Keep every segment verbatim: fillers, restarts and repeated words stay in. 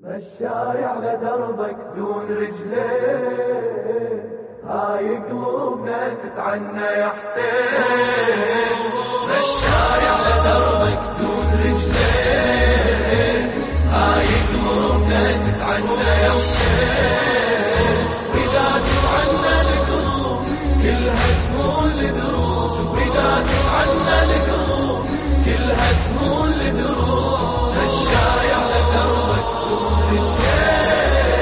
مشاي على دربك دون رجلين، هاي قلوبنا تتعنى يا حسين. مشاي على دربك دون رجلين، هاي قلوبنا تتعنى يا حسين. وإذا تتعنى القلوب كلها تمول لدروب، وإذا تتعنى القلوب كلها تمول لدروب. مشاي على دربك دون رجلين.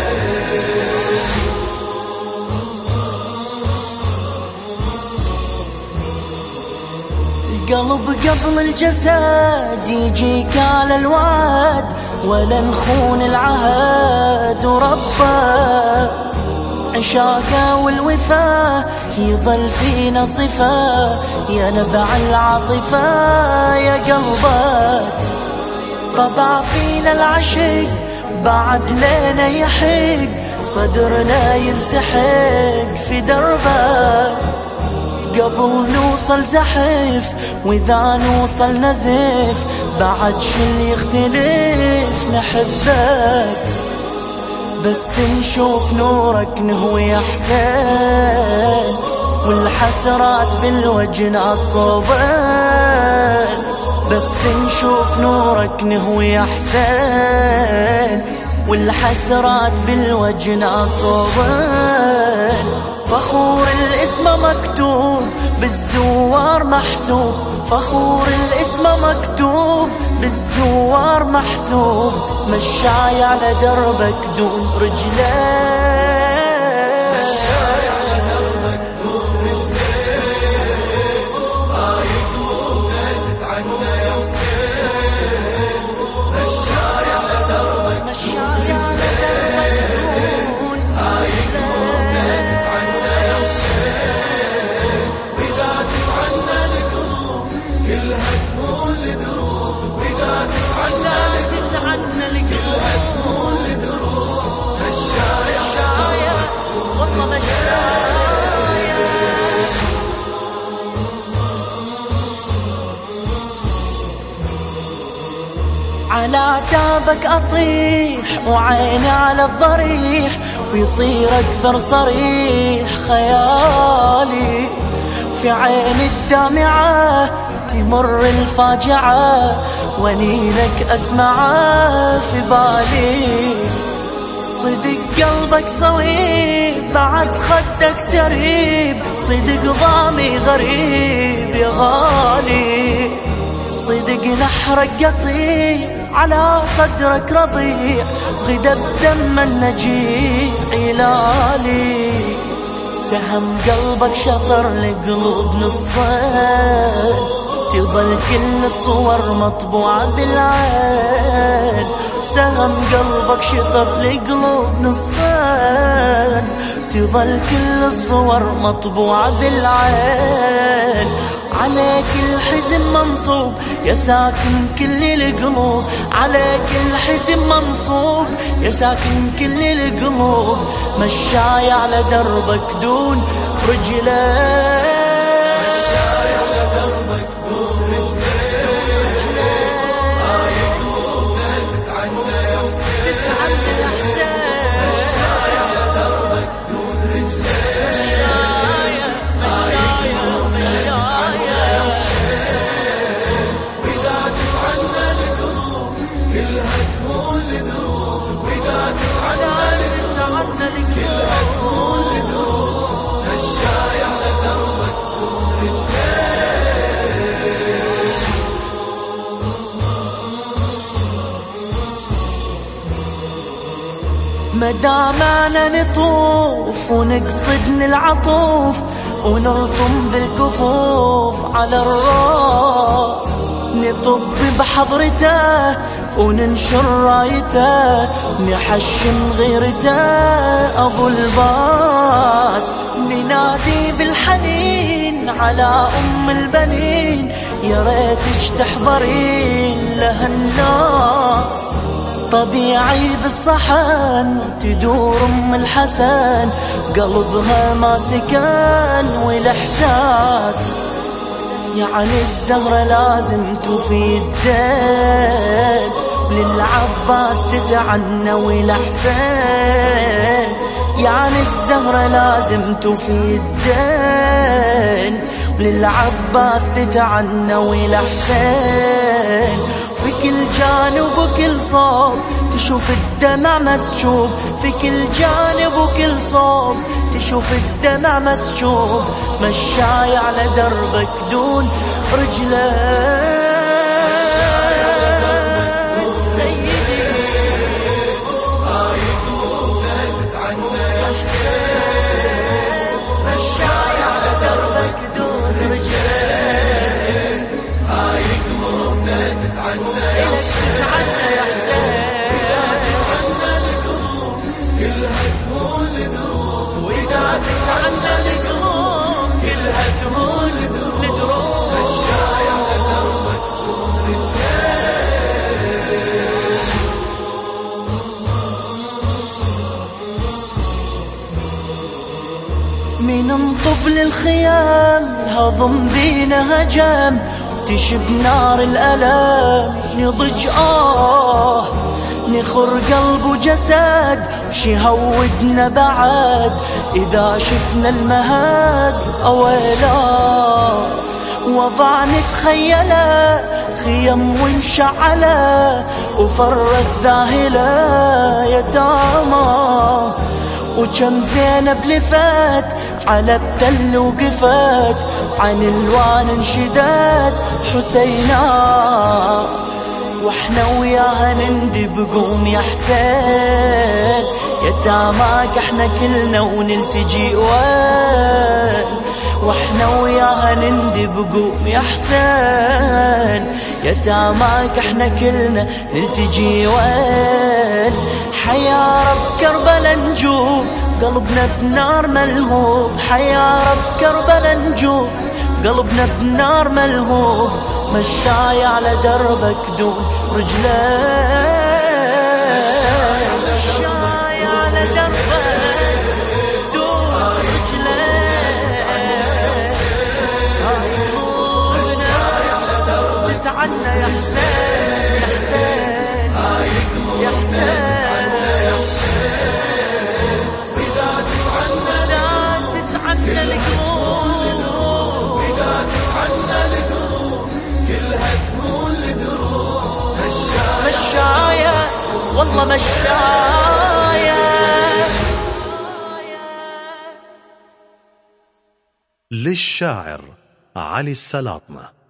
القلب قبل الجسد يجيك على الوعد، ولا نخون العهد وربه. عشاقه والوفا يظل فينا صفة، يا نبع العاطفة يا قلبه. طبع فينا العشق بعد لينا يحق، صدرنا ينسحق في دربه. قبل نوصل زحف وإذا نوصل نزف، بعد شل يختلف نحبك. بس نشوف نورك نهوي أحسن، والحسرات بالوجنات صوبك. بس نشوف نورك نهوي أحسن، والحسرات بالوجنات صوبك. فخور الاسم مكتوب بالزوار محسوب، فخور الاسم مكتوب بالزوار محسوب. مشاي على دربك دون رجلين. مشاي على دربك دون رجلين، هاي قلوبنا تتعنى يا حسين. مشاي على دربك مشاي على دربك دون هاي قلوبنا تتعنى يا حسين. وإذا تتعنى القلوب كلها تمول لدروب، وإذا تتعنى تتعنى كلها تمول لدروب. مشاي مشايا والله مشايا. على تابك أطيح وعيني على الضريح، ويصير أكثر صريح خيالي. في عيني الدامعة تمر الفاجعة، ونينك أسمعه في بالي. صدق قلبك صويب بعد خدك تريب، صدق ضامي غريب يا غالي. صدق نحرك قطيع على صدرك رضيع، غدا بدم النجيع علالي. سهم قلبك شطر لقلوب نصين، تظل كل الصور مطبوعة بالعين. سهم قلبك شطر لقلوب نصين، تظل كل الصور مطبوعة بالعين. عليك الحزن منصوب يا ساكن كل القلوب، عليك الحزن منصوب يا ساكن كل القلوب. مشاي على دربك دون رجلين. مشاي على دربك دون رجلين، هاي قلوبنا تتعنى يا حسين. تتعنى يا حسين. مشاي على دربك دون رجلين، مشايا مشايا مشايا. وإذا تتعنى القلوب كلها تمول لدروب، وإذا تتعنى تتعنى كلها تمول لدروب. مشاي على دربك دون رجلين. مدامنا نطوف ونقصد العطوف، ونلطم بالكفوف على الراس. نطب بحضرته وننشر رايته، نحشم غيرته أبو الباس. ننادي بالحنين على أم البنين، يا ريتك تحضرين لها الناس. طبيعي بالصحن تدور أم الحسن، قلبها ما سكن والإحساس. يعني الزهرة لازم توفي الدين، للعباس تتعنى والحسين، يعني الزهرة لازم توفي الدين، للعباس تتعنى والحسين، في كل جانب وكل صوب تشوف الدمع مسجوب، في كل جانب وكل صوب تشوف الدمع مسجوب، مشاي على دربك دون رجلك سيدي، مشاي على دربك دون رجلك، هاي قلوبنا تتعنى يا حسين، كلها تهون لدروب، وإذا تتعنى القلوب كلها تهون لدروب، مشاي على دربك دون رجلك. من انطب للخيام الهضم بينا هجم، تشب نار الألم نضج آه، نخر قلب وجسد وشي هودنا بعد، إذا شفنا المهد أويلا وضع نتخيله خيم ومشعله، وفرت ذاهلة يتامى، وكم زينب لفت على التل وقفت، عن الوان انشدت حسينا، واحنا وياها نندب قوم يا حسين، يتاماك احنا كلنا ونلتجي وين، واحنا وياها نندب قوم يا حسين، يتاماك احنا كلنا نلتجي وين، حيا رب كربلا نجوب قلبنا بنار ملهوب، حيا رب كربلا نجوب قلبنا بنار ملهوب، مشاي على دربك دون رجلين، مشاي على دربك دون رجلين، هاي قلوبنا تتعنى يا حسين يا حسين يا حسين، مشاية والله مشاية. للشاعر علي السلاطنة.